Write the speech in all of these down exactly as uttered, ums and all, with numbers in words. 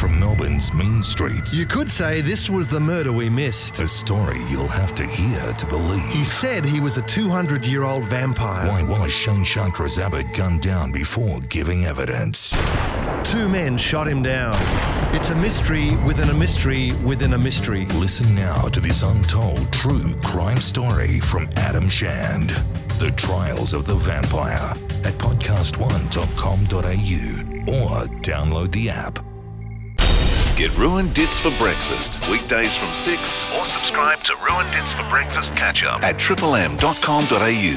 from Melbourne's mean streets. You could say this was the murder we missed. A story you'll have to hear to believe. He said he was a two hundred year old vampire. Why was Shane Chandrazabat gunned down before giving evidence? Two men shot him down. It's a mystery within a mystery within a mystery. Listen now to this untold true crime story from Adam Shand. The Trials of the Vampire at podcast one dot com dot a u or download the app. Get Ruined Dits for breakfast weekdays from six or subscribe to Ruined Dits for breakfast catch up at triple m dot com dot a u.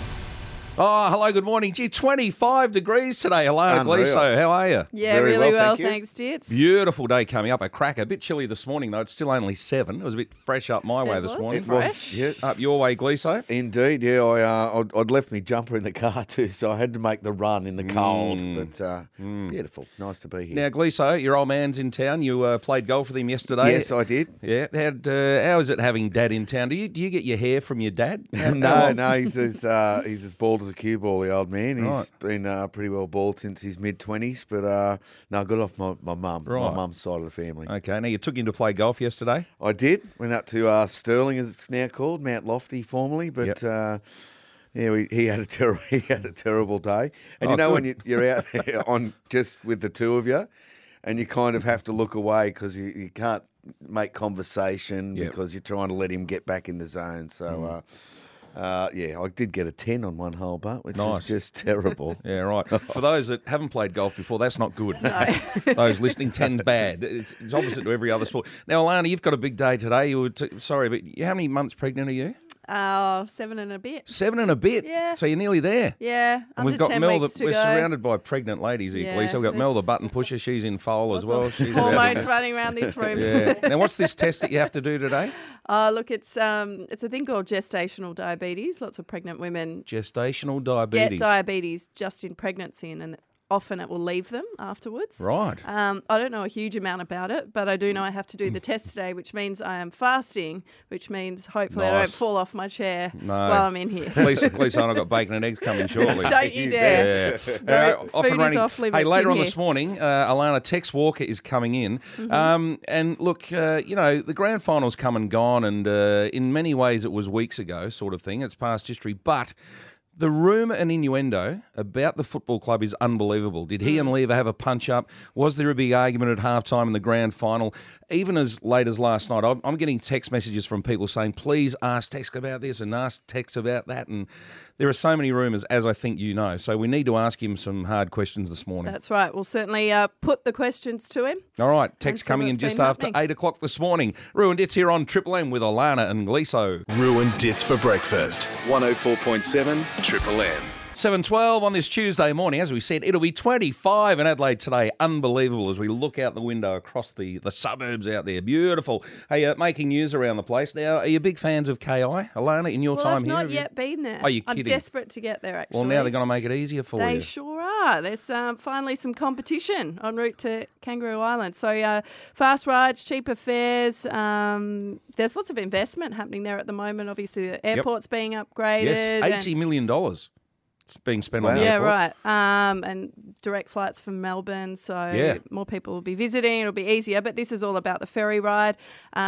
Oh, hello, good morning. Gee, twenty-five degrees today. Hello, Unreal. Gleeso. How are you? Yeah, Very really well, well, thank you. thanks, Dits. Beautiful day coming up. A cracker. A bit chilly this morning, though. It's still only seven. It was a bit fresh up my way It this was morning. fresh. Yes. Up your way, Gleeso. Indeed, yeah. I, uh, I'd, I'd left my jumper in the car too, so I had to make the run in the cold. But uh, beautiful. Nice to be here. Now, Gleeso, your old man's in town. You uh, played golf with him yesterday. yes, I did. Yeah. How'd, uh, how is it having Dad in town? Do you do you get your hair from your dad? How- no, how- no, he's as, uh, he's as bald as a cue ball, the old man. He's Right. been uh, pretty well bald since his mid-twenties, but uh, no, I got off my, my mum, Right. my mum's side of the family. Okay. Now, you took him to play golf yesterday. I did. Went up to uh, Stirling, as it's now called, Mount Lofty formerly, but... Yep. Uh, yeah, we, he had a ter- he had a terrible day, and Oh, you know good. when you, you're out there on just with the two of you, and you kind of have to look away because you, you can't make conversation Yep. because you're trying to let him get back in the zone. So, uh, uh, yeah, I did get a ten on one hole, but which Nice. is just terrible. Yeah, right. For those that haven't played golf before, that's not good. Those listening, ten's bad. It's, it's opposite to every other sport. Now, Alana, you've got a big day today. You were t- sorry, but how many months pregnant are you? Uh, seven and a bit. Seven and a bit. Yeah. So you're nearly there. Yeah, And under we've got ten Mel. weeks The, to we're go. surrounded by pregnant ladies here, Yeah, Glee. So we've got Mel, the there's button pusher. She's in foal as Lots well. of She's about hormones to- running around this room. Yeah. Now, what's this test that you have to do today? Oh, look, it's um, it's a thing called gestational diabetes. Lots of pregnant women Gestational get diabetes. diabetes just in pregnancy, and then often it will leave them afterwards. Right. Um, I don't know a huge amount about it, but I do know I have to do the test today, which means I am fasting, which means hopefully I don't Nice. fall off my chair No. while I'm in here. Please, please, I've got bacon and eggs coming shortly. Don't you dare. Yeah. No, Uh, off food and is running. off limits Hey, later in on here. this morning, uh, Alana, Tex Walker is coming in. Mm-hmm. Um, and look, uh, you know, the grand final's come and gone, and uh, in many ways it was weeks ago, sort of thing. It's past history. But the rumour and innuendo about the football club is unbelievable. Did he and Lever have a punch-up? Was there a big argument at halftime in the grand final? Even as late as last night, I'm I'm getting text messages from people saying, please ask Tex about this and ask Tex about that. And there are so many rumours, as I think you know. So we need to ask him some hard questions this morning. That's right. We'll certainly uh, put the questions to him. All right, Tex see coming in what's just been after happening. eight o'clock this morning. Ruined It's here on Triple M with Alana and Gleeso. Ruined Dits for breakfast one oh four point seven Triple M. seven twelve on this Tuesday morning. As we said, it'll be twenty-five in Adelaide today. Unbelievable as we look out the window across the, the suburbs out there. Beautiful. Hey, uh, making news around the place. Now, are you big fans of K I? Alana, in your Well, time I've here? not have you- yet been there. Are you I'm kidding? desperate to get there, actually. Well, now they're going to make it easier for They you. sure are. There's um, finally some competition en route to Kangaroo Island. So uh, fast rides, cheaper fares. Um, there's lots of investment happening there at the moment. Obviously, the airport's being upgraded. Yes, and- eighty million dollars it's being spent on the Yeah, airport. right. Um, and direct flights from Melbourne, so Yeah. more people will be visiting. It'll be easier. But this is all about the ferry ride.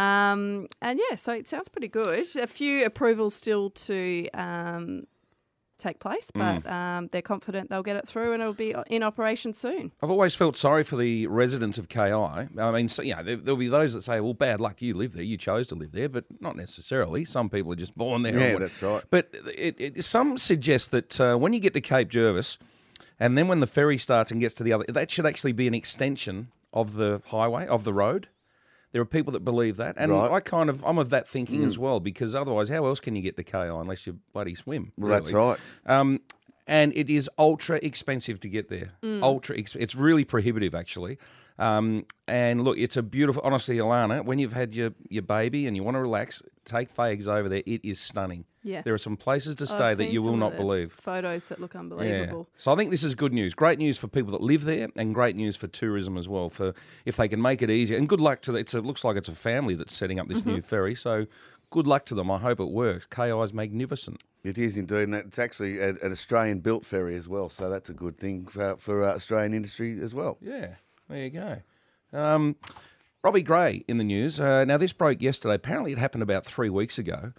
Um, and yeah, so it sounds pretty good. A few approvals still to um, take place, Mm. but um, they're confident they'll get it through and it'll be in operation soon. I've always felt sorry for the residents of K I. I mean, so, you know, there, there'll be those that say, well, bad luck, you live there, you chose to live there, but not necessarily. Some people are just born there. or Yeah, what- that's right. But it, it, some suggest that uh, when you get to Cape Jervis, and then when the ferry starts and gets to the other, that should actually be an extension of the highway, of the road. There are people that believe that, and Right. I kind of I'm of that thinking as well, because otherwise, how else can you get to K I unless you bloody swim? Well, that's really? right. Um, and it is ultra expensive to get there. Ultra, ex- it's really prohibitive actually. Um, and look, it's a beautiful. Honestly, Alana, when you've had your, your baby and you want to relax, take Fags over there. It is stunning. Yeah. There are some places to I've stay that seen you will some not of the believe. Photos that look Yeah. unbelievable. So I think this is good news. Great news for people that live there, and great news for tourism as well. For if they can make it easier, and good luck to the, it's a, looks like it's a family that's setting up this Mm-hmm. new ferry. So good luck to them. I hope it works. K I is magnificent. It is indeed, and it's actually an Australian-built ferry as well, so that's a good thing for, for uh, Australian industry as well. Yeah, there you go. Um, Robbie Gray in the news. Uh, now, this broke yesterday. Apparently, it happened about three weeks ago.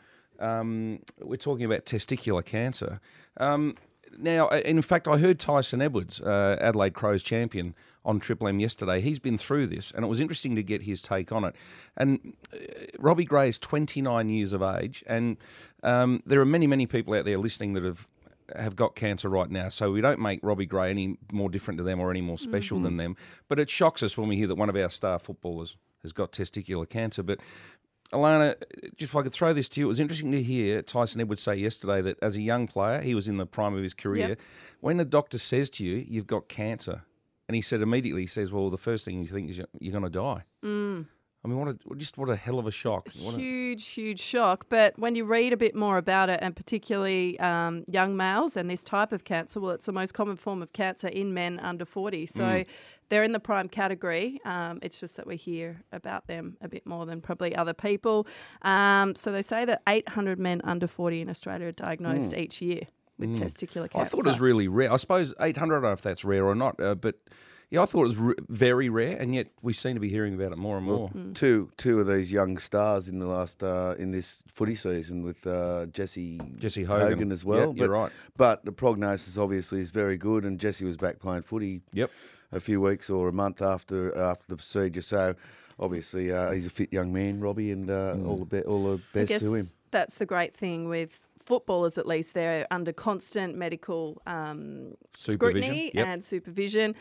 Um, we're talking about testicular cancer. Um, now, in fact, I heard Tyson Edwards, uh, Adelaide Crows champion, on Triple M yesterday. He's been through this, and it was interesting to get his take on it. And uh, Robbie Gray is twenty-nine years of age, and um, there are many, many people out there listening that have have got cancer right now, so we don't make Robbie Gray any more different to them or any more special mm-hmm. than them. But it shocks us when we hear that one of our star footballers has got testicular cancer. But Alana, if I could throw this to you, it was interesting to hear Tyson Edwards say yesterday that as a young player, he was in the prime of his career, yep. when the doctor says to you, you've got cancer, and he said immediately, he says, well, the first thing you think is you're going to die. Mm. I mean, what a, just what a hell of a shock. What huge, a... huge shock. But when you read a bit more about it, and particularly um, young males and this type of cancer, well, it's the most common form of cancer in men under forty. So mm. they're in the prime category. Um, it's just that we hear about them a bit more than probably other people. Um, so they say that eight hundred men under forty in Australia are diagnosed mm. each year with mm. testicular cancer. I thought it was really rare. I suppose eight hundred, I don't know if that's rare or not, uh, but... Yeah, I thought it was re- very rare, and yet we seem to be hearing about it more and more. Well, mm. Two two of these young stars in the last uh, in this footy season with uh, Jesse Jesse Hogan. Hogan as well. Yep, you're but, right. But the prognosis obviously is very good, and Jesse was back playing footy. Yep. A few weeks or a month after after the procedure. So obviously uh, he's a fit young man, Robbie, and uh, mm. all the be- all the best I guess to him. That's the great thing with footballers, at least. They're under constant medical um, scrutiny yep. and supervision,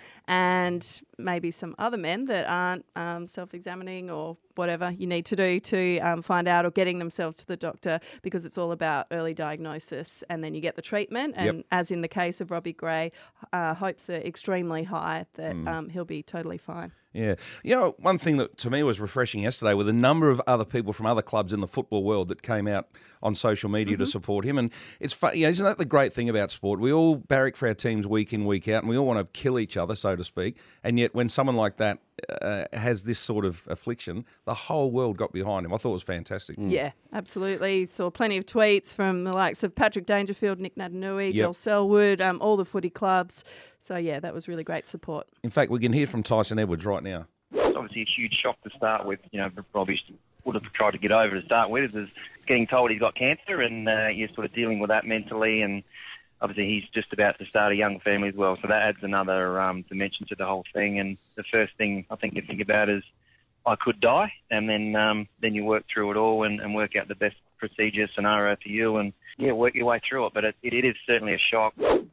and maybe some other men that aren't um, self-examining or whatever you need to do to um, find out, or getting themselves to the doctor, because it's all about early diagnosis, and then you get the treatment. And yep. as in the case of Robbie Gray, uh, hopes are extremely high that mm. um, he'll be totally fine. Yeah. You know, one thing that to me was refreshing yesterday were the number of other people from other clubs in the football world that came out on social media mm-hmm. to support him. And it's fun, you know, isn't that the great thing about sport? We all barrack for our teams week in, week out, and we all want to kill each other, so to speak. And yet when someone like that uh, has this sort of affliction, the whole world got behind him. I thought it was fantastic. Mm. Yeah, absolutely. Saw plenty of tweets from the likes of Patrick Dangerfield, Nick Natanui, yep. Joel Selwood, um, all the footy clubs. So, yeah, that was really great support. In fact, we can hear from Tyson Edwards right now. It's obviously a huge shock to start with. You know, Robbie would have tried to get over to start with, is getting told he's got cancer, and uh, you're sort of dealing with that mentally. And obviously he's just about to start a young family as well, so that adds another um, dimension to the whole thing. And the first thing I think you think about is, I could die, and then um, then you work through it all and, and work out the best procedure scenario for you, and yeah, work your way through it. But it, it is certainly a shock.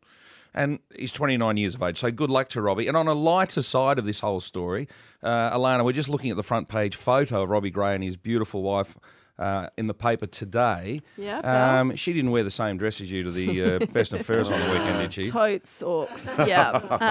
And he's twenty-nine years of age, so good luck to Robbie. And on a lighter side of this whole story, uh, Alana, we're just looking at the front page photo of Robbie Gray and his beautiful wife uh, in the paper today. Yeah, um, she didn't wear the same dress as you to the uh, Best and Fairest on the weekend, did she? Totes orcs, yeah.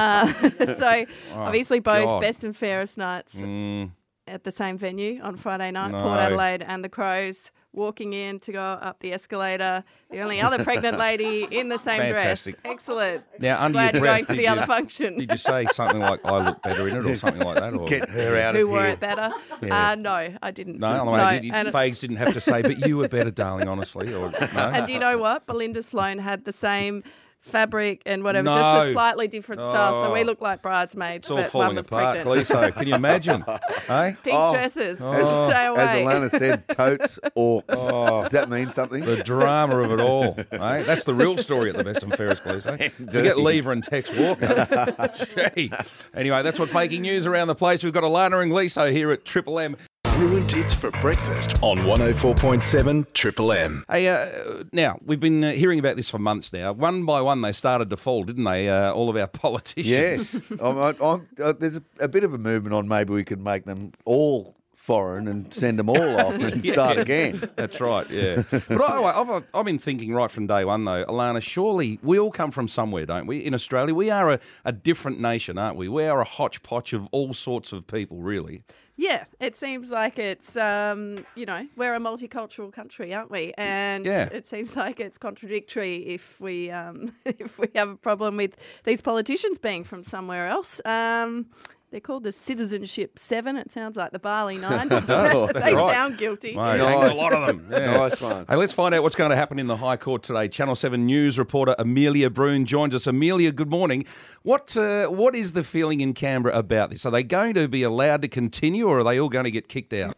uh, so oh, obviously both God. Best and Fairest nights mm. at the same venue on Friday night, no. Port Adelaide and the Crows. Walking in to go up the escalator, the only other pregnant lady in the same Fantastic. dress. Excellent. Now, under Glad your you're breath, going to did the you, other function. Did you say something like, I look better in it, or something like that? Or? Get her out Who of wore here. it better? Yeah. Uh, no, I didn't. No, no, no. you, and, Fags didn't have to say, but you were better, darling, honestly. Or, no? And do you know what? Belinda Sloan had the same fabric and whatever, no. just a slightly different style. Oh. So we look like bridesmaids. It's all but falling one was apart, pregnant. Caliso. Can you imagine? Hey? Pink Oh. dresses. As, Stay away. as Alana said, totes orcs. Oh. Does that mean something? The drama of it all. Eh? That's the real story at the Best and Fairest, Caliso. To get Lever and Tex Walker. Gee. Anyway, that's what's making news around the place. We've got Alana and Gliso here at Triple M. Ruined Hits for breakfast on one oh four point seven Triple M. Hey, uh, now, we've been uh, hearing about this for months now. One by one, they started to fall, didn't they, uh, all of our politicians? Yes. I'm, I'm, uh, there's a, a bit of a movement on maybe we could make them all foreign and send them all off and Yeah. start again. That's right, yeah. But I, I've, I've been thinking right from day one, though, Alana, surely we all come from somewhere, don't we? In Australia, we are a, a different nation, aren't we? We are a hodgepodge of all sorts of people, really. Yeah, it seems like it's, um, you know, we're a multicultural country, aren't we? And Yeah. it seems like it's contradictory if we um, if we have a problem with these politicians being from somewhere else. Um, They're called the Citizenship Seven. It sounds like the Barley Nine. Oh, they that's right. sound guilty. Mate, Nice. a lot of them. Yeah. Nice one. Hey, let's find out what's going to happen in the High Court today. Channel seven News reporter Amelia Broon joins us. Amelia, good morning. What uh, what is the feeling in Canberra about this? Are they going to be allowed to continue, or are they all going to get kicked out?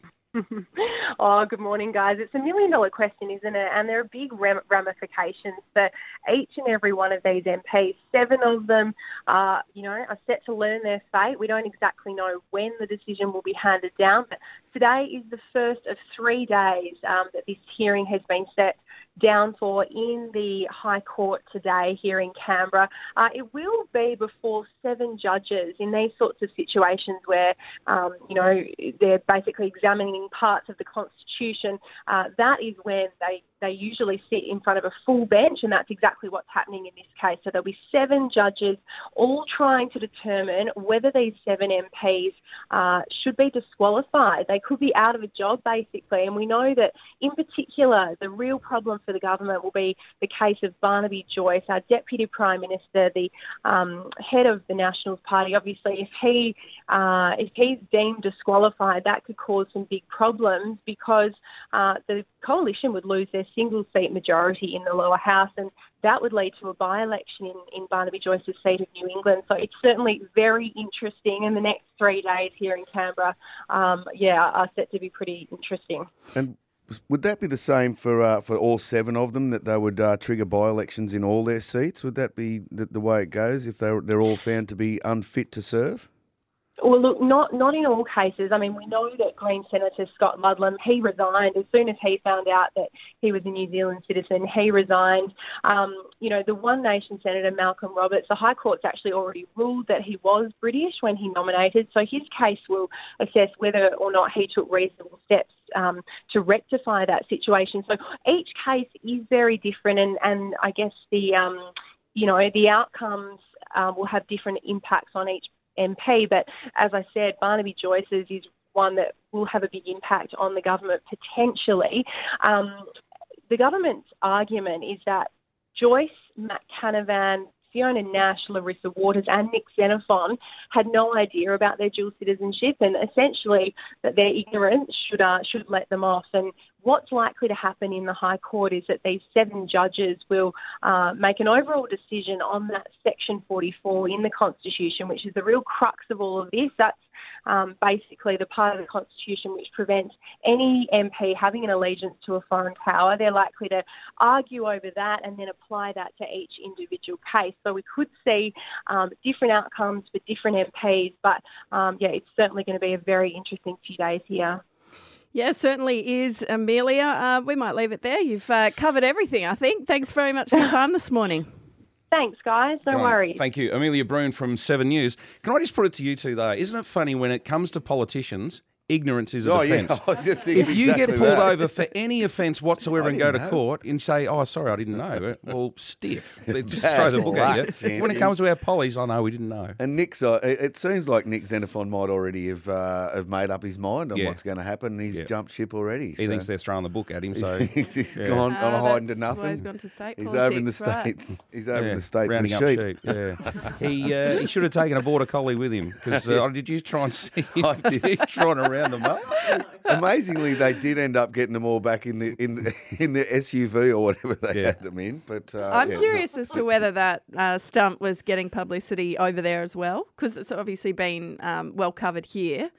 Oh, good morning, guys. It's a million dollar question, isn't it? And there are big ram- ramifications for each and every one of these M Ps. Seven of them, uh, you know, are set to learn their fate. We don't exactly know when the decision will be handed down, but today is the first of three days um, that this hearing has been set down for in the High Court today here in Canberra. Uh, it will be before seven judges in these sorts of situations where, um, you know, they're basically examining parts of the Constitution. Uh, that is when they, they usually sit in front of a full bench, and that's exactly what's happening in this case. So there'll be seven judges all trying to determine whether these seven M Ps uh, should be disqualified. They could be out of a job, basically, and we know that, in particular, the real problem for the government will be the case of Barnaby Joyce, our Deputy Prime Minister, the um, head of the Nationals Party. Obviously, if he uh, if he's deemed disqualified, that could cause some big problems because uh, the coalition would lose their single seat majority in the lower house, and that would lead to a by-election in, in Barnaby Joyce's seat of New England. So it's certainly very interesting, and the next three days here in Canberra, um, yeah, are set to be pretty interesting. And would that be the same for uh, for all seven of them, that they would uh, trigger by-elections in all their seats? Would that be the, the way it goes if they're, they're all found to be unfit to serve? Well, look, not not in all cases. I mean, we know that Green Senator Scott Ludlam, he resigned as soon as he found out that he was a New Zealand citizen. He resigned. Um, you know, the One Nation Senator Malcolm Roberts, the High Court's actually already ruled that he was British when he nominated, so his case will assess whether or not he took reasonable steps um, to rectify that situation. So each case is very different, and, and I guess the, um, you know, the outcomes uh, will have different impacts on each M P, but as I said, Barnaby Joyce's is one that will have a big impact on the government potentially. Um, the government's argument is that Joyce, Matt Canavan, Fiona Nash, Larissa Waters and Nick Xenophon had no idea about their dual citizenship, and essentially that their ignorance should uh, should let them off. And what's likely to happen in the High Court is that these seven judges will uh, make an overall decision on that Section forty-four in the Constitution, which is the real crux of all of this. That's um, basically the part of the Constitution which prevents any M P having an allegiance to a foreign power. They're likely to argue over that and then apply that to each individual case. So we could see um, different outcomes for different M Ps, but um, yeah, it's certainly going to be a very interesting few days here. Yeah, certainly is, Amelia. Uh, we might leave it there. You've uh, covered everything, I think. Thanks very much for your time this morning. Thanks, guys. No Go on. worries. Thank you. Amelia Broon from seven News. Can I just put it to you two, though? Isn't it funny when it comes to politicians, ignorance is a Oh, defence? yeah. I was just thinking If you exactly get pulled that. over for any offence whatsoever I and go to didn't know. court and say, oh, sorry, I didn't know. Well, stiff. They just Bad throw the book luck, at you. champion. When it comes to our pollies, I know we didn't know. And Nick's, uh, it it seems like Nick Xenophon might already have uh, have made up his mind on Yeah. what's going to happen. He's Yeah. jumped ship already. He so. thinks they're throwing the book at him, so... he's just yeah. gone on Ah, a hiding to that's nothing. why he's gone to state He's politics, over in the right. States. He's over Yeah, in the States rounding with up sheep. sheep. Yeah, he uh, he should have taken a border collie with him because uh, oh, did you try and see him I did. trying to round them up? Amazingly, they did end up getting them all back in the in the, in the S U V or whatever they Yeah. had them in. But uh, I'm yeah, it was curious as to whether that uh, stunt was getting publicity over there as well, because it's obviously been um, well covered here.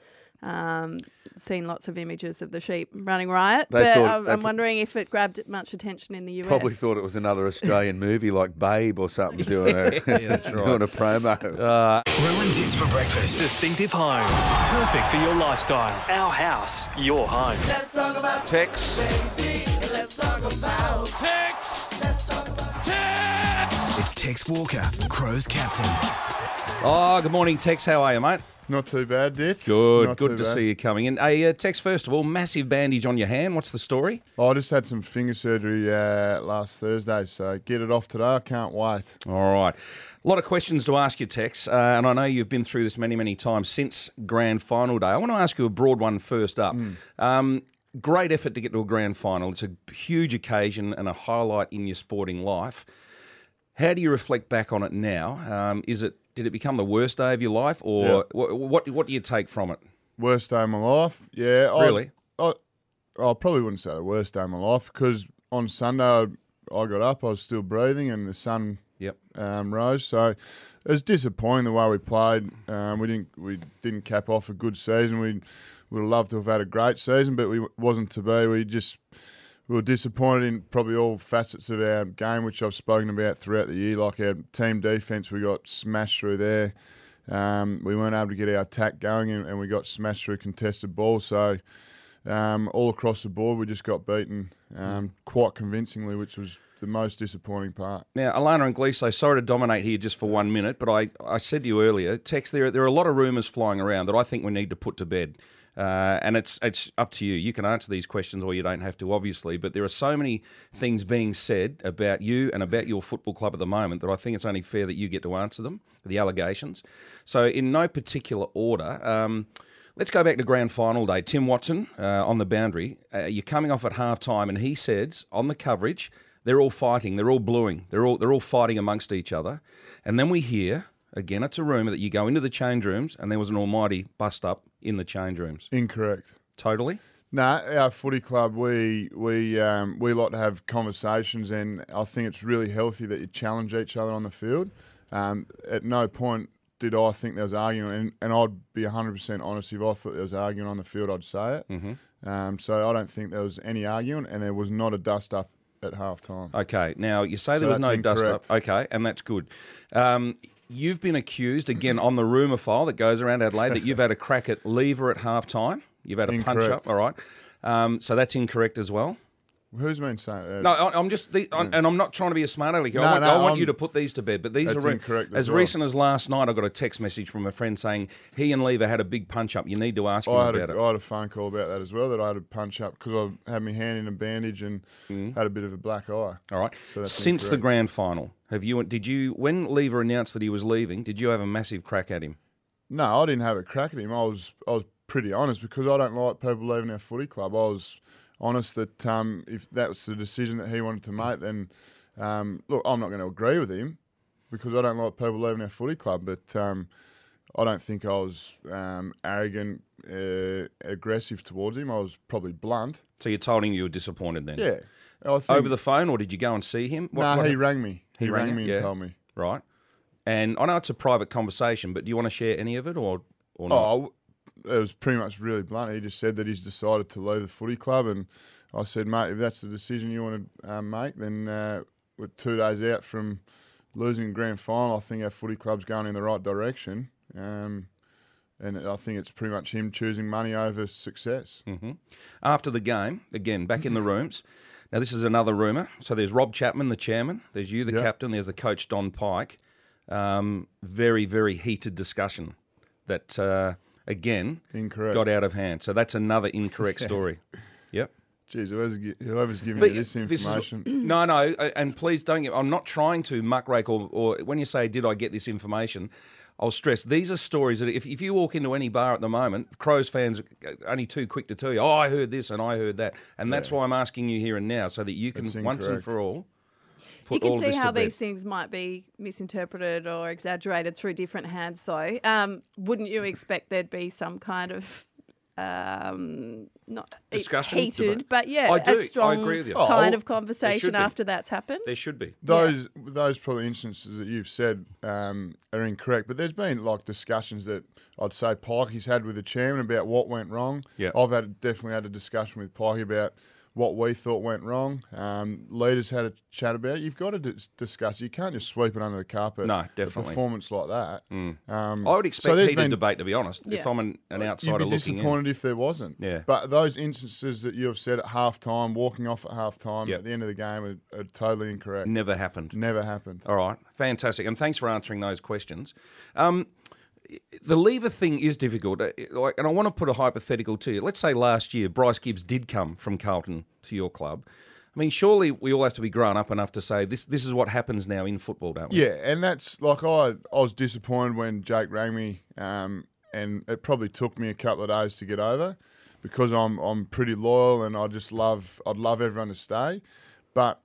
Um, seen lots of images of the sheep running riot, They but thought- I'm, they I'm pro- wondering if it grabbed much attention in the U S. Probably thought it was another Australian movie like Babe or something doing a Yeah, that's right. doing a promo. Uh, Ruined Hits for breakfast. Distinctive homes. Perfect for your lifestyle. Our house. Your home. Tex. It's Tex Walker, Crow's captain. oh, good morning, Tex. How are you, mate? Not too bad, Dit. Good, Not good too to bad. see you coming in. Hey, uh, Tex, first of all, massive bandage on your hand. What's the story? Oh, I just had some finger surgery uh, last Thursday, so get it off today. I can't wait. All right. A lot of questions to ask you, Tex, uh, and I know you've been through this many, many times since Grand Final day. I want to ask you a broad one first up. Um, great effort to get to a Grand Final. It's a huge occasion and a highlight in your sporting life. How do you reflect back on it now? Um, is it did it become the worst day of your life, or Yeah. what, what? What do you take from it? Worst day of my life? Yeah. I, Really? I, I probably wouldn't say the worst day of my life because on Sunday I, I got up, I was still breathing, and the sun Yep. um, rose. So it was disappointing the way we played. Um, we didn't we didn't cap off a good season. We would have loved to have had a great season, but we wasn't to be. We just we were disappointed in probably all facets of our game, which I've spoken about throughout the year. Like our team defence, we got smashed through there. Um, we weren't able to get our attack going, and, and we got smashed through contested balls. So um, all across the board, we just got beaten um, quite convincingly, which was the most disappointing part. Now, Alana and Gleeso, sorry to dominate here just for one minute, but I, I said to you earlier, Tex, there, there are a lot of rumours flying around that I think we need to put to bed. Uh, and it's it's up to you. You can answer these questions or you don't have to, obviously. But there are so many things being said about you and about your football club at the moment that I think it's only fair that you get to answer them, the allegations. So in no particular order, um, let's go back to grand final day. Tim Watson uh, on the boundary. Uh, you're coming off at half-time and he says on the coverage, they're all fighting, they're all bluing, they're all, they're all fighting amongst each other. And then we hear... Again, it's a rumour that you go into the change rooms and there was an almighty bust-up in the change rooms. Incorrect. Totally? No, nah, our footy club, we we um, we like to have conversations, and I think it's really healthy that you challenge each other on the field. Um, at no point did I think there was argument, and, and I'd be one hundred percent honest, if I thought there was argument on the field, I'd say it. Mm-hmm. Um, so I don't think there was any argument, and there was not a dust-up at half-time. Okay, now you say So there was no that's incorrect. dust-up. Okay, and that's good. Um, You've been accused, again, on the rumour file that goes around Adelaide, that you've had a crack at Lever at half-time. You've had a Incorrect. punch-up, all right. Um, so that's incorrect as well. Who's been saying that? No, I- I'm just, the, I- and I'm not trying to be a smart aleck. I No, want, no, I want I'm- you to put these to bed, but these That's are incorrect as as well. recent as last night. I got a text message from a friend saying he and Lever had a big punch-up. You need to ask him I had, about a, it. I had a phone call about that as well, that I had a punch-up because I had my hand in a bandage and had a bit of a black eye. All right. So that's Since the incorrect. grand final, have you? Did you? When Lever announced that he was leaving, did you have a massive crack at him? No, I didn't have a crack at him. I was I was pretty honest because I don't like people leaving our footy club. I was honest that um, if that was the decision that he wanted to make, then um, look, I'm not going to agree with him because I don't like people leaving our footy club. But um, I don't think I was um, arrogant, uh, aggressive towards him. I was probably blunt. So you told him you were disappointed then? Yeah. I think, Over the phone, or did you go and see him? No, What- he what- rang me. He, He rang, rang me you? and Yeah. told me. Right. And I know it's a private conversation, but do you want to share any of it or, or not? Oh, it was pretty much really blunt. He just said that he's decided to leave the footy club, and I said, mate, if that's the decision you want to um, make, then uh, we're two days out from losing the grand final. I think our footy club's going in the right direction, um, and I think it's pretty much him choosing money over success. Mm-hmm. After the game, again, back in the rooms. Now, this is another rumour. So there's Rob Chapman, the chairman. There's you, the Yep. captain. There's the coach, Don Pike. Um, very, very heated discussion that, uh, again, Incorrect. got out of hand. So that's another incorrect story. Yep. Jeez, whoever's, gi- whoever's giving But you this this is- information. No, no, and please don't get. I'm not trying to muckrake or, or when you say, "Did I get this information?" I'll stress these are stories that if, if you walk into any bar at the moment, Crows fans are only too quick to tell you, "Oh, I heard this and I heard that," and that's why I'm asking you here and now so that you can That's once and incorrect. for all put You can all of see this how to bed. these things might be misinterpreted or exaggerated through different hands, though. Um, wouldn't you expect there'd be some kind of um, not Discussion? heated, Debate. but yeah, I do. I a strong agree with you. kind Oh, of conversation be. after that's happened? There should be. Those those probably instances that you've said um, are incorrect, but there's been like discussions that I'd say Pikey's had with the chairman about what went wrong. Yeah. I've had definitely had a discussion with Pikey about what we thought went wrong. Um, leaders had a chat about it. You've got to dis- discuss. You can't just sweep it under the carpet. No, A definitely. performance like that. Um, I would expect so there's heated been- debate, to be honest. If Yeah. I'm an, an You'd outsider be looking in. disappointed if there wasn't. Yeah. But those instances that you have said at half time, walking off at half time, Yep. at the end of the game, are, are totally incorrect. Never happened. Never happened. All right, fantastic, and thanks for answering those questions. Um, the lever thing is difficult, uh, like, and I want to put a hypothetical to you. Let's say last year Bryce Gibbs did come from Carlton to your club. I mean, surely we all have to be grown up enough to say this. This is what happens now in football, don't we? Yeah, and that's like I I was disappointed when Jake rang me, um, and it probably took me a couple of days to get over because I'm I'm pretty loyal and I just love I'd love everyone to stay, but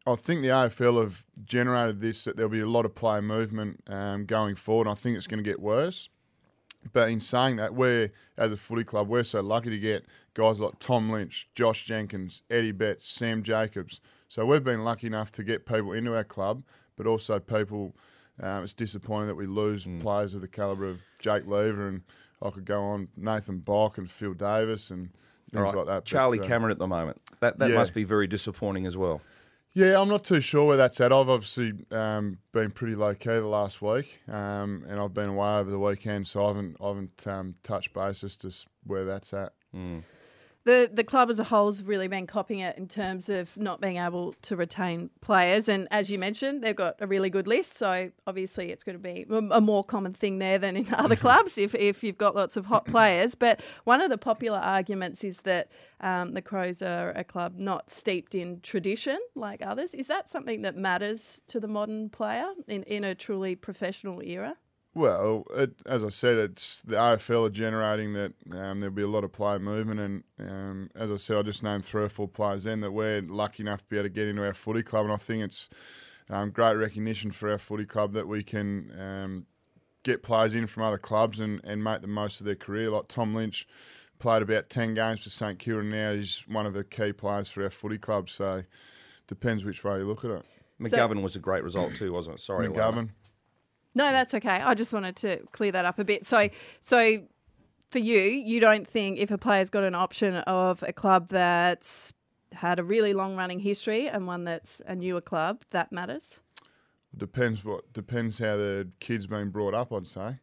I think the A F L have generated this, that there'll be a lot of player movement um, going forward. And I think it's going to get worse. But in saying that, we're, as a footy club, we're so lucky to get guys like Tom Lynch, Josh Jenkins, Eddie Betts, Sam Jacobs. So we've been lucky enough to get people into our club, but also people, um, it's disappointing that we lose mm. players of the calibre of Jake Lever, and I could go on, Nathan Bock and Phil Davis and things right. like that. Charlie but, uh, Cameron at the moment. That, that yeah. must be very disappointing as well. Yeah, I'm not too sure where that's at. I've obviously um, been pretty low-key the last week, um, and I've been away over the weekend, so I haven't, I haven't um, touched base as to where that's at. Mm. The the club as a whole has really been copying it in terms of not being able to retain players. And as you mentioned, they've got a really good list. So obviously it's going to be a more common thing there than in other clubs if, if you've got lots of hot players. But one of the popular arguments is that um, the Crows are a club not steeped in tradition like others. Is that something that matters to the modern player in, in a truly professional era? Well, it, as I said, it's the A F L are generating that um, there'll be a lot of player movement, and um, as I said, I just named three or four players then that we're lucky enough to be able to get into our footy club, and I think it's um, great recognition for our footy club that we can um, get players in from other clubs and, and make the most of their career. Like Tom Lynch played about ten games for St Kilda, and now he's one of the key players for our footy club, so depends which way you look at it. McGovern so, was a great result too, wasn't it? Sorry, McGovern. Lana. No, that's okay. I just wanted to clear that up a bit. So, so for you, you don't think if a player's got an option of a club that's had a really long-running history and one that's a newer club, that matters? Depends what depends how the kid's been brought up, I'd say.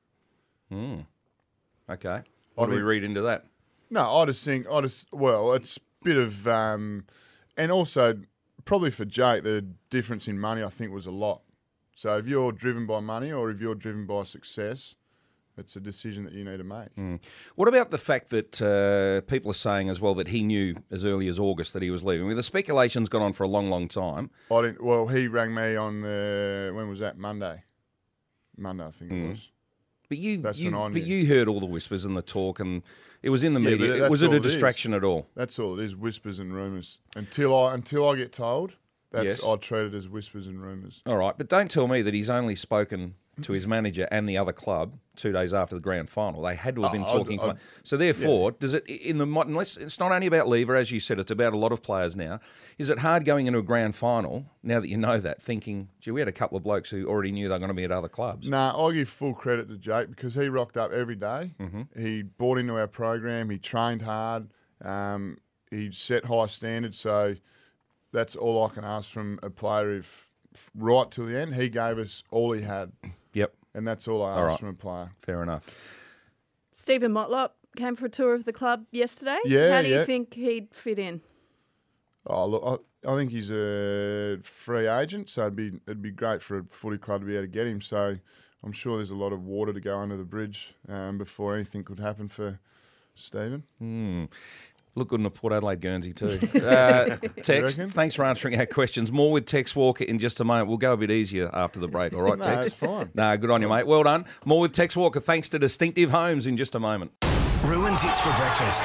Hmm. Okay. What do we read into that? No, I just think I just well, it's a bit of um, and also probably for Jake, the difference in money I think was a lot. So if you're driven by money or if you're driven by success, it's a decision that you need to make. Mm. What about the fact that uh, people are saying as well that he knew as early as August that he was leaving? I mean, the speculation's gone on for a long, long time. I didn't. Well, he rang me on the when was that? Monday. Monday, I think Mm. it was. But you, That's you when I but knew. you heard all the whispers and the talk, and it was in the Yeah, media. but Was that's it a all distraction is. at all? That's all it is. Whispers and rumours. Until I until I get told, that's Yes. I treat it as whispers and rumours. All right, but don't tell me that he's only spoken to his manager and the other club two days after the grand final. They had to have been Oh, talking I'd- to I'd- him. So therefore, does it in the modern? Let's, it's not only about Lever, as you said. It's about a lot of players now. Is it hard going into a grand final now that you know that, thinking, gee, we had a couple of blokes who already knew they were going to be at other clubs? Nah, I give full credit to Jake because he rocked up every day. Mm-hmm. He bought into our program. He trained hard. Um, he set high standards. So that's all I can ask from a player. If right till the end, he gave us all he had. Yep. And that's all I ask All right. from a player. Fair enough. Stephen Motlop came for a tour of the club yesterday. Yeah, How do you yeah. think he'd fit in? Oh, look, I, I think he's a free agent, so it'd be it'd be great for a footy club to be able to get him. So I'm sure there's a lot of water to go under the bridge um, before anything could happen for Stephen. Hmm. Look good in a Port Adelaide Guernsey too. Uh, Tex, reckon? thanks for answering our questions. More with Tex Walker in just a moment. We'll go a bit easier after the break, all right, No, Tex? it's fine. No, good on you, mate. Well done. More with Tex Walker, thanks to Distinctive Homes in just a moment. Ruined Hits for breakfast.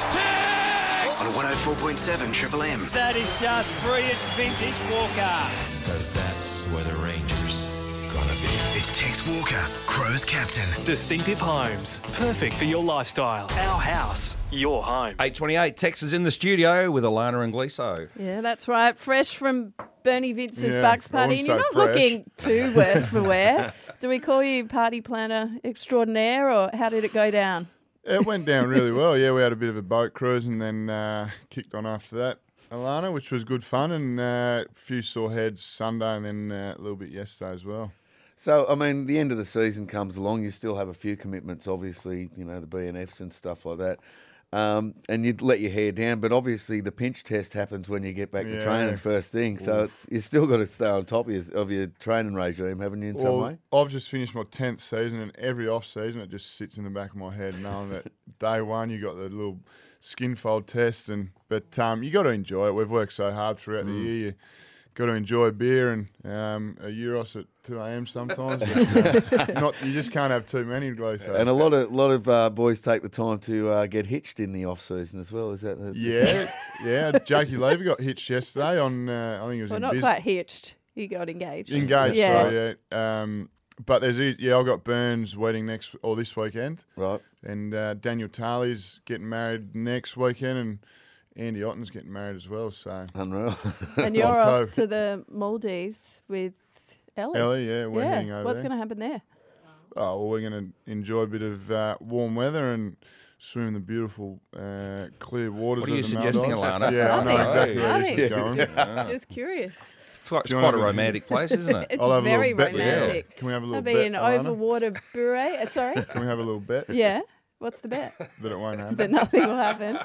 On one oh four point seven Triple M. That is just brilliant vintage Walker. Because that's where the Rangers gonna be. It's Tex Walker, Crows captain. Distinctive Homes. Perfect for your lifestyle. Our house. Your home. eight twenty-eight, Tex is in the studio with Alana and Gliso. Yeah, that's right. Fresh from Bernie Vince's Yeah, Bucks I party. And wouldn't you're say not fresh. looking too worse for wear. Do we call you party planner extraordinaire, or how did it go down? It went down really well. Yeah, we had a bit of a boat cruise and then uh, kicked on after that, Alana, which was good fun, and uh, a few sore heads Sunday and then uh, a little bit yesterday as well. So, I mean, the end of the season comes along. You still have a few commitments, obviously, you know, the B N Fs and stuff like that. Um, and you'd let your hair down, but obviously the pinch test happens when you get back to Yeah. training first thing. So it's, you still got to stay on top of your, of your training regime, haven't you, in some Well, way? I've just finished my tenth season, and every off season it just sits in the back of my head, knowing that day one you got the little skin fold test, and but um, you got to enjoy it. We've worked so hard throughout the year. You got to enjoy a beer and um, a Euros at two a.m. sometimes. But, uh, not you just can't have too many, Gleeso. And a lot of lot of uh, boys take the time to uh, get hitched in the off season as well. Is that the Yeah, yeah. Jakey Levy got hitched yesterday on. Uh, I think it was Well, in not Bis- quite hitched. He got engaged. Engaged, Yeah. sorry, yeah. Um, but there's yeah, I've got Burns' wedding next or this weekend, right? And uh, Daniel Tarley's getting married next weekend, and Andy Otten's getting married as well. So unreal. And you're off to the Maldives with Ellie. Ellie, yeah, we're yeah. heading over What's there. going to happen there? Oh, well, we're going to enjoy a bit of uh, warm weather and swim in the beautiful uh, clear waters. What are you of the suggesting, Maldives. Alana? Yeah, I know Nothing. exactly where this is Nothing. going. Just, Yeah. just curious. It's Do you quite wanna a have a- romantic place, isn't it? It's I'll have a very little bet with you. romantic. Can we have a little I'll be bet, an Alana? overwater beret. Uh, Sorry? Can we have a little bet? Yeah. What's the bet? That it won't happen. That nothing will happen.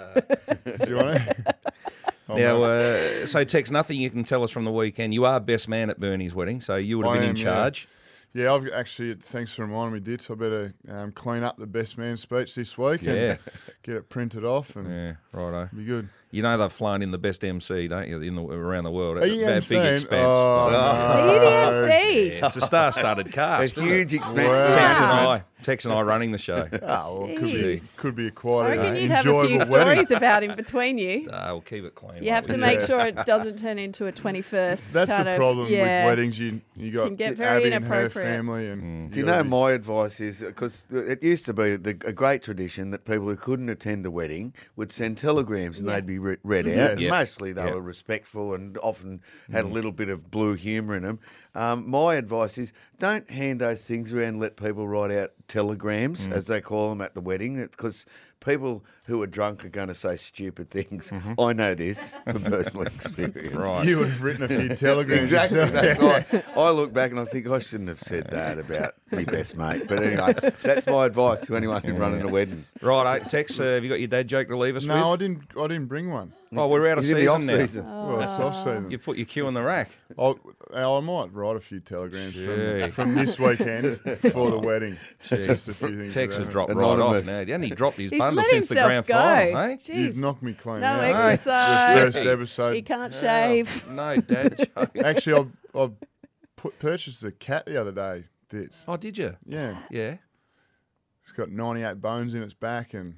Do you want to? Now, uh, so Tex, nothing you can tell us from the weekend. You are best man at Bernie's wedding, so you would have I been am, in yeah. charge. Yeah, I've actually, thanks for reminding me, Ditch. I better um, clean up the best man speech this week Yeah. and get it printed off and Yeah, righto. be good. You know they've flown in the best M C, don't you, in the, around the world? Are you at big emceeing? expense. Oh, But- no. Are you the M C? Yeah, it's a star-studded cast. A isn't it? huge expense. Wow. Tex and Wow. I, Tex and I running the show. Oh, well, could be, Jeez. could be a I quite reckon an you'd have a enjoyable few wedding. stories about him between you. No, we'll keep it clean. You have to won't make Yeah. sure it doesn't turn into a twenty-first That's kind the of, problem yeah. with weddings. You you got Can get very Abby and her inappropriate. family, and Mm. Do you gotta know be- my advice is because it used to be the, a great tradition that people who couldn't attend the wedding would send telegrams and Yeah. they'd be re- read Yes. out. Yep. Mostly they Yep. were respectful and often had a little bit of blue humour in them. Um, my advice is don't hand those things around and let people write out telegrams, as they call them at the wedding, because people who are drunk are going to say stupid things. I know this from personal experience. Right. You would have written a few telegrams Exactly. yourself. That's right. I look back and I think I shouldn't have said that about my best mate. But anyway, that's my advice to anyone who's running a wedding. Right, Tex, uh, have you got your dad joke to leave us No, I with? didn't. I didn't bring one. Oh, we're out of He's in the season now. off-season. Well, it's off season. You put your cue in the rack. I'll, I might write a few telegrams Gee. from, from this weekend for the wedding. Just a few things. Tex that has happen. dropped right off Anonymous. now. Hasn't he dropped his He's bundle let since the himself grand go. final, eh? Jeez. You've knocked me clean No out. exercise. The first episode. He can't shave. No, dad joke. Actually, I, I put, purchased a cat the other day. This. Oh, did you? Yeah. Yeah. It's got ninety-eight bones in its back and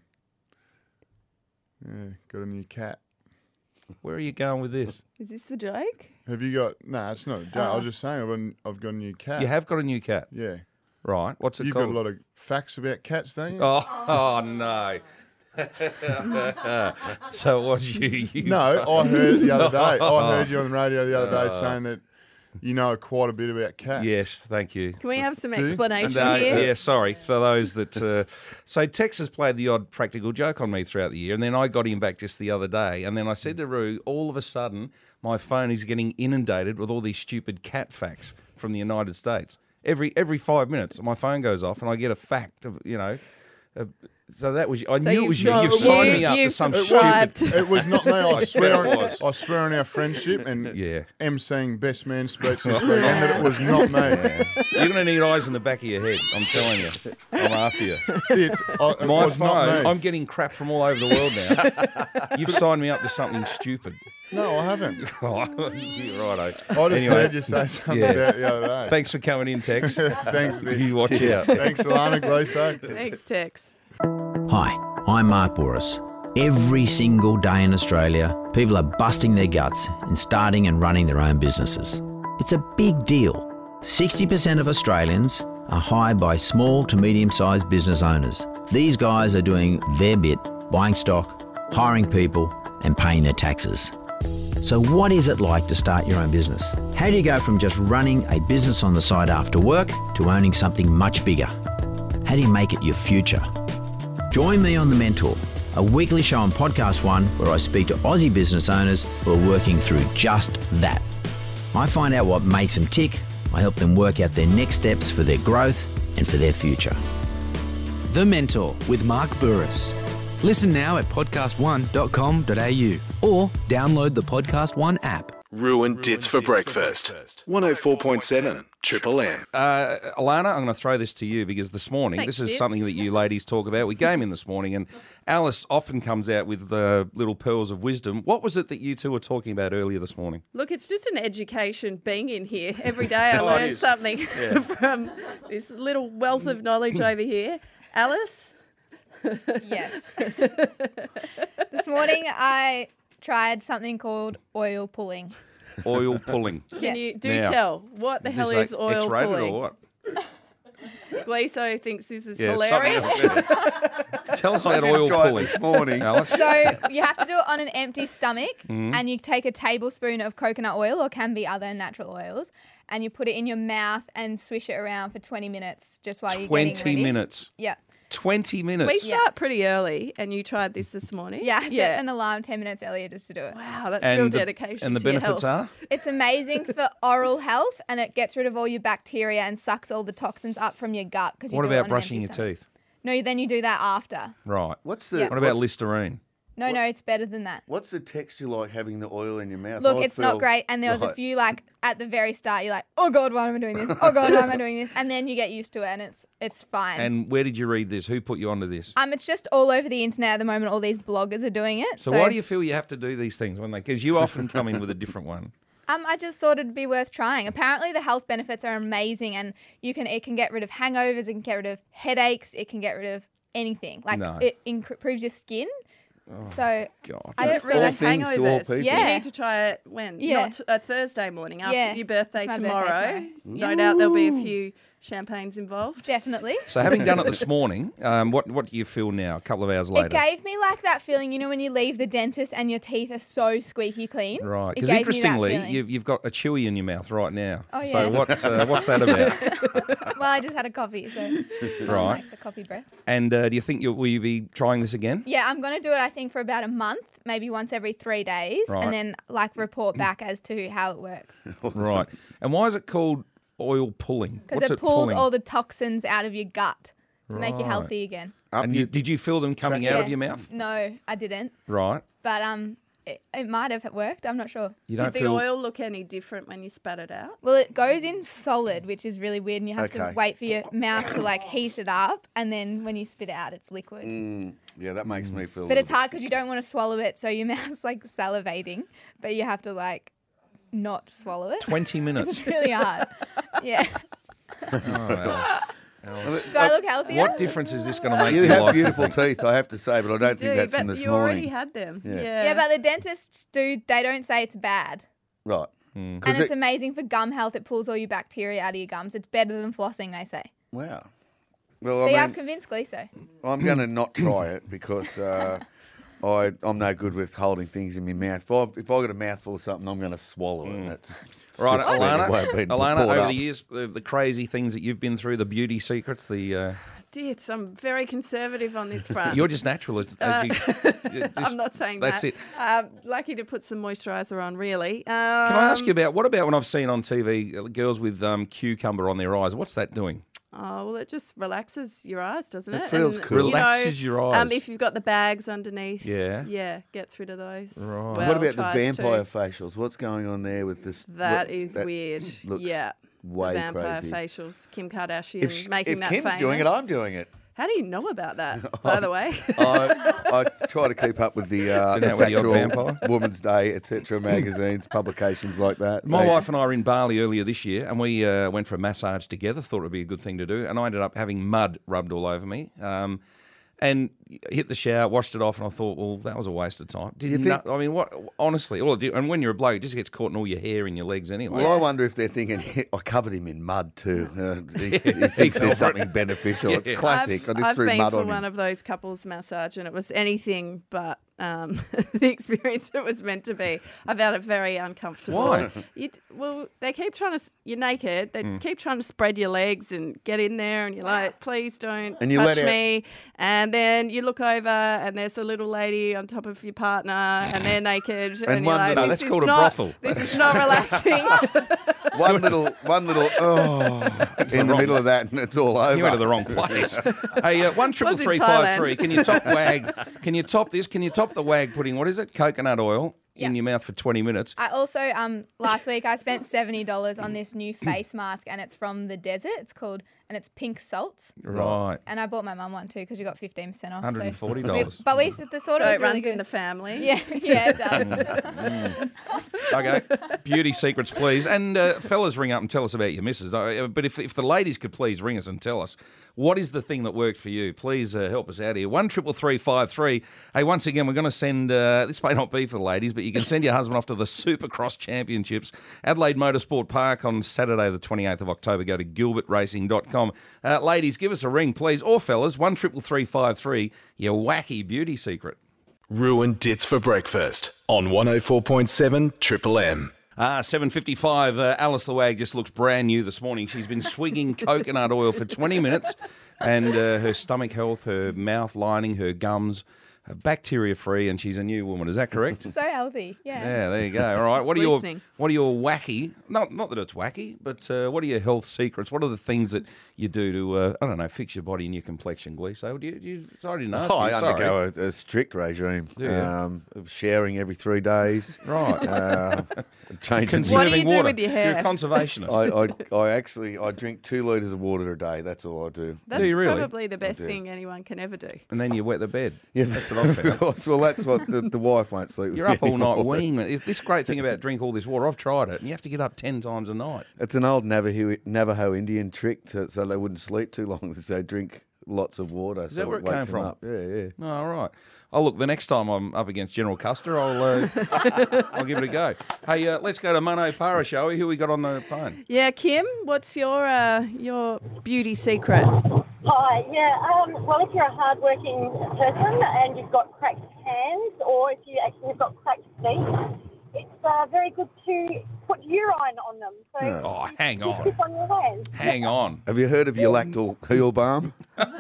yeah, got a new cat. Where are you going with this? Is this the joke? Have you got? No, nah, it's not a joke. I Oh. was just saying I've got, I've got a new cat. You have got a new cat. Yeah. Right. What's it You've called? got a lot of facts about cats, don't you? Oh, oh no. So it was you. you No, I heard the other day. Oh. I heard you on the radio the other day saying that you know quite a bit about cats. Yes, thank you. Can we have some Do you? explanation No, here? yeah, sorry for those that. Uh, so Tex has played the odd practical joke on me throughout the year, and then I got him back just the other day, and then I said to Roo, all of a sudden my phone is getting inundated with all these stupid cat facts from the United States. Every every five minutes, my phone goes off, and I get a fact of you know. Uh, so that was I So knew it you've was you. sub- You've signed me you- up to you've some subscribed. stupid. It was not me. I I swear, bet it on, was. I swear on our friendship and Yeah. emceeing best man speech this weekend that it was not me. You're going to need eyes in the back of your head. I'm telling you. I'm after you. It's, I, it My was not phone, me. I'm getting crap from all over the world now. You've signed me up to something stupid. No, I haven't. Oh, you're righto. I just Anyway, heard you say something yeah. about it the other day. Thanks for coming in, Tex. Thanks, Vic. You watch out. Thanks, Alana Gleeso. Thanks, Tex. Hi, I'm Mark Bouris. Every single day in Australia, people are busting their guts and starting and running their own businesses. It's a big deal. sixty percent of Australians are hired by small to medium-sized business owners. These guys are doing their bit, buying stock, hiring people, and paying their taxes. So what is it like to start your own business? How do you go from just running a business on the side after work to owning something much bigger? How do you make it your future? Join me on The Mentor, a weekly show on Podcast One where I speak to Aussie business owners who are working through just that. I find out what makes them tick, I help them work out their next steps for their growth and for their future. The Mentor with Mark Bouris. Listen now at podcast one dot com dot a u or download the Podcast One app. Ruined Dits for Breakfast. one oh four point seven Triple M. Uh, Alana, I'm going to throw this to you because this morning, Thanks, this is Dits. something that you ladies talk about. We came in this morning and Alice often comes out with the little pearls of wisdom. What was it that you two were talking about earlier this morning? Look, it's just an education being in here. Every day I Oh, it learn is. something Yeah. from this little wealth of knowledge over here. Alice? Yes. This morning I tried something called oil pulling. Oil pulling. Can Yes. you do Now, tell? What the hell Just is like oil X-rated pulling? or what? Gleeso thinks this is Yeah, hilarious. something else. Tell us about did oil try it pulling. this morning. Alice? So you have to do it on an empty stomach, Mhm. and you take a tablespoon of coconut oil, or can be other natural oils, and you put it in your mouth and swish it around for twenty minutes, just while you're getting twenty ready. minutes. Yeah. twenty minutes. We start pretty early, and you tried this this morning. Yeah, I set an alarm ten minutes earlier just to do it. Wow, that's And real the- dedication. and the to your benefits health. are? It's amazing for oral health, and it gets rid of all your bacteria and sucks all the toxins up from your gut. Because you What do it about on an brushing empty your stomach. teeth? No, then you do that after. Right. What's the? Yeah. What about what's- Listerine? No, no, it's better than that. What's the texture like having the oil in your mouth? Look, I'd it's not feel- great. And there was a Right. few, like, at the very start, you're like, oh, God, why am I doing this? Oh, God, why am I doing this? And then you get used to it, and it's it's fine. And where did you read this? Who put you onto this? um, It's just all over the internet at the moment. All these bloggers are doing it. So, why do you feel you have to do these things when they? Because you often come in with a different one. Um, I just thought it'd be worth trying. Apparently, the health benefits are amazing, and you can it can get rid of hangovers, it can get rid of headaches, it can get rid of anything. Like, No. it inc- improves your skin. Oh, so God. I Get just rid really of hangovers. You Yeah. need to try it when? Yeah. Not a Thursday morning after Yeah. your birthday It's my birthday tomorrow. tomorrow. No Yeah. doubt there'll be a few champagnes involved. Definitely. So, having done it this morning, um, what what do you feel now? A couple of hours later. It gave me like that feeling, you know, when you leave the dentist and your teeth are so squeaky clean. Right, It because gave me that interestingly, feeling. you've, you've got a chewy in your mouth right now. Oh, So yeah. what's uh, what's that about? Well, I just had a coffee, so mine Right. likes the coffee breath. And uh, do you think you'll, will you be trying this again? Yeah, I'm going to do it, I think, for about a month, maybe once every three days, Right. and then like report back as to how it works. Right. And why is it called oil pulling? Because What's it pulls pulling? all the toxins out of your gut to make you Right. healthy again. And you, did you feel them coming out of Yeah. your mouth? No, I didn't. Right. But um, it, it might have worked. I'm not sure. You don't Did the feel. oil look any different when you spat it out? Well, it goes in solid, which is really weird, and you have Okay. to wait for your mouth to like heat it up, and then when you spit it out, it's liquid. Mm, yeah, that makes me feel. a But little it's bit hard because you don't want to swallow it, so your mouth's like salivating, but you have to like not swallow it. twenty minutes. It's really hard. Yeah. Oh, Alice. Alice. Do I look healthier? What difference is this going to make You in your have life? do you beautiful think? teeth, I have to say, but I don't Do, think that's but from this you morning. already had them. Yeah. Yeah. Yeah, but the dentists do. They don't say it's bad, Right. Mm. and it's amazing for gum health. It pulls all your bacteria out of your gums. It's better than flossing, they say. Wow. Well, See, I I've mean, convinced Gleeso. I'm going to not try it because uh, I, I'm no good with holding things in my mouth. If I, if I got a mouthful of something, I'm going to swallow it. And it's, it's Right, just been Alana, the way I've been Alana brought over up. the years, the, the crazy things that you've been through, the beauty secrets, the... Uh, Dits, I'm very conservative on this front. you're just natural. As, as Uh, you, you just- I'm not saying that's that. it. Um, lucky to put some moisturiser on, really. Um, Can I ask you about, what about when I've seen on T V uh, girls with um, cucumber on their eyes? What's that doing? Oh, well, it just relaxes your eyes, doesn't It it? feels And, cool. you know, Relaxes your Um, eyes. if you've got the bags underneath. Yeah. Yeah, gets rid of those. Right. Well, what about the tries vampire to. facials? What's going on there with this? That what- is that weird. looks Yeah. way the vampire crazy. facials. Kim Kardashian If, sh- making if that Kim's famous. doing it, I'm doing it. How do you know about that, by the way? I, I try to keep up with the, uh, Been the out with the odd factual vampire? Woman's Day, et cetera, magazines, publications like that. My They- wife and I were in Bali earlier this year, and we uh, went for a massage together. Thought it would be a good thing to do, and I ended up having mud rubbed all over me. Um, and hit the shower, washed it off, and I thought, well, that was a waste of time. Did You think- I mean, what? Honestly, all it did, and when you're a bloke, it just gets caught in all your hair and your legs anyway. Well, I wonder if they're thinking, I covered him in mud too. Uh, he, he thinks there's something beneficial. Yeah. It's classic. I've, I just I've threw been mud for on one him. of those couples massage, and it was anything but um, the experience it was meant to be. I found it very uncomfortable. Why? You, well, they keep trying to. s- You're naked. They Hmm. keep trying to spread your legs and get in there, and you're like, please don't And you let touch out- me. And then you look over, and there's a little lady on top of your partner, and they're naked, and, And you're one like, little- No, this that's is called a not, brothel. This is not relaxing. One little, one little, oh, in the wrong- middle of that, and it's all over. You went to the wrong place. Hey, uh, one triple Was in three five three. Thailand. Can you top wag? Can you top this? Can you top the wag pudding? What is it? Coconut oil Yeah. in your mouth for twenty minutes. I also, um, last week I spent seventy dollars on this new face mask, and it's from the desert. It's called, and it's pink salt. Right. And I bought my mum one too because you got fifteen percent off. one hundred forty So dollars. we, but we the thought So it was it really runs good. in the family. Yeah, yeah, it does. Mm. Okay, beauty secrets, please. And uh, fellas, ring up and tell us about your missus. Uh, But if, if the ladies could please ring us and tell us, what is the thing that worked for you? Please uh, help us out here. One triple three five three. Hey, once again, we're going to send, uh, this may not be for the ladies, but you can send your husband off to the Supercross Championships, Adelaide Motorsport Park on Saturday the twenty-eighth of October. Go to gilbert racing dot com. Uh, ladies, give us a ring, please. Or fellas, one triple three five three, your wacky beauty secret. Ruined Dits for Breakfast on one oh four point seven Triple M. Ah, seven fifty-five. Uh, Alice the Wag just looks brand new this morning. She's been swigging coconut oil for twenty minutes, and uh, her stomach health, her mouth lining, her gums, are bacteria-free, and she's a new woman. Is that correct? So healthy, yeah. Yeah, there you go. All right. What are your Listening. What are your wacky? Not not that it's wacky, but uh, what are your health secrets? What are the things that you do to uh, I don't know, fix your body and your complexion, Gleeso? Do you? Do you sorry, I didn't ask Oh, you. I Sorry. undergo a, a strict regime. Do you? Um, of showering every three days. Right. Uh, changing. What do you do water. with your hair? You're a conservationist. I, I, I actually I drink two litres of water a day. That's all I do. That's Do you really? probably the best do. thing anyone can ever do. And then you wet the bed. Yeah, That's what I've found. of course. Well, that's what the, the wife won't sleep with. You're up me all night anymore. weeing it. It's this great thing about drink all this water. I've tried it, and you have to get up ten times a night. It's an old Navajo, Navajo Indian trick to, so they wouldn't sleep too long. They drink lots of water. Is so that where it wakes came them from? Up. Yeah, yeah. Oh, all right. Oh, look, the next time I'm up against General Custer, I'll uh, I'll give it a go. Hey, uh, let's go to Mano Para, shall we? Who we got on the phone? Yeah, Kim, what's your uh, your beauty secret? Hi, yeah. Um, well, if you're a hard-working person and you've got cracked hands, or if you actually have got cracked feet, it's uh, very good to put urine on them. So Oh, hang you on. sip on your hands. Hang on. Have you heard of your lactal heel balm?